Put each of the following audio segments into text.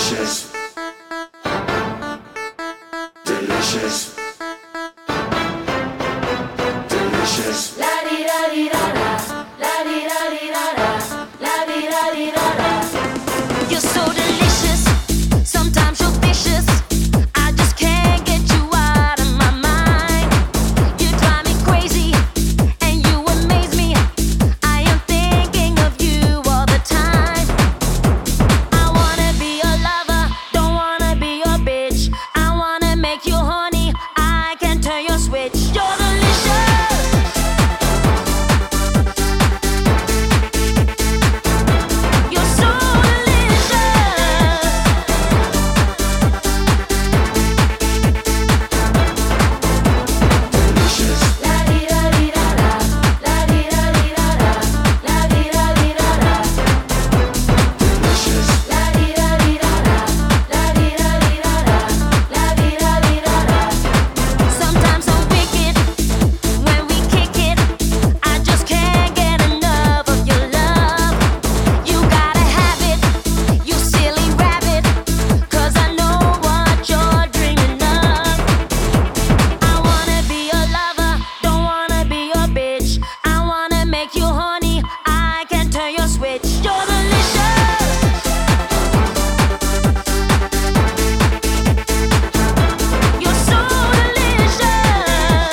Delicious. Delicious. Delicious. La di da di da da, la di da di da da, la di da di da da. You're so delicious, sometimes you're vicious. I just can't get you out of my mind. You drive me crazy and you amaze me. I am thinking of you all the time. I wanna be your lover, don't wanna be your bitch. I wanna make you horny, I can turn your switch. You're delicious. You're so delicious. Delicious. La di da di da da, la di da di da da, la di da di da da. Delicious. La di da di da da, la di da di da da, la di da di da da. Sometimes I'm wicked when we kick it. I just can't get enough of your love. You gotta have it, you silly rabbit, 'cause I know what you're dreaming of. I wanna be your lover, don't wanna be your bitch. I wanna make you horny, I can turn your switch. You're delicious. You're so delicious.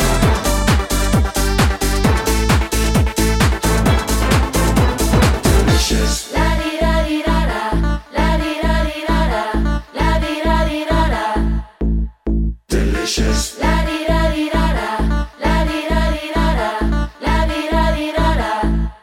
Delicious. La di da di da da, la di da di da da, la di da di da da. Delicious. La di da di da da, la di da di da da, la di da di da da.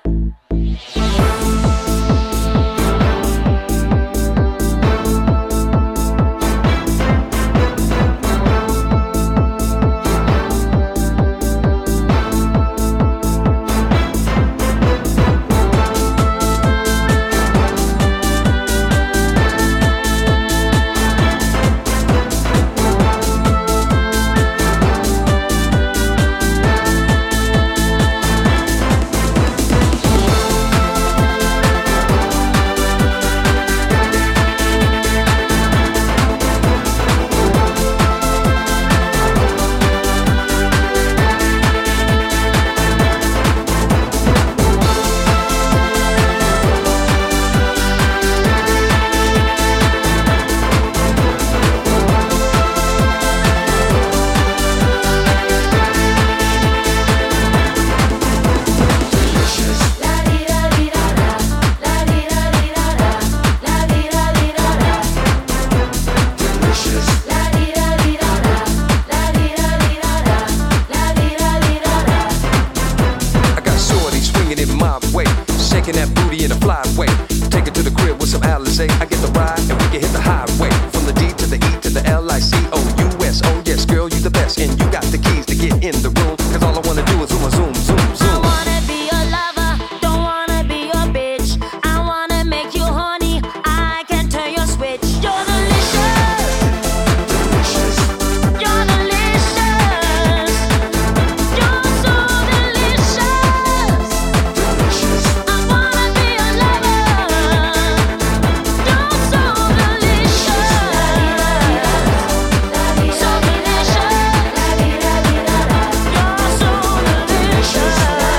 Delicious. La di da di da da, la di da di da da, la di da di da da. Delicious. La di da di da da, la di da di da da, la di da di da da. I got shorty swinging it my way, shaking that booty in a flyway. Take it to the crib with some Alizé. I get the ride and we can hit the highway. From the D to the E to the L-I-C-O-U-S. Oh yes, girl, you the best, and you got the keys to get in the room. 'Cause all I wanna do is zoom, zoom, zoom, I zoom. wanna be your lover, don't wanna be your bitch. I wanna make you horny, I can turn your switch. You're delicious. Delicious. You're delicious. You're so delicious. Delicious. I wanna be your lover. You're so delicious. So delicious. You're so delicious.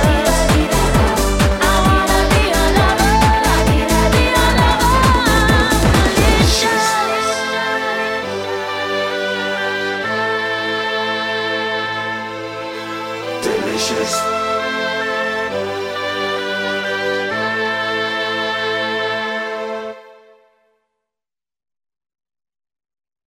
I wanna be your lover. Be your lover. Delicious. Delicious.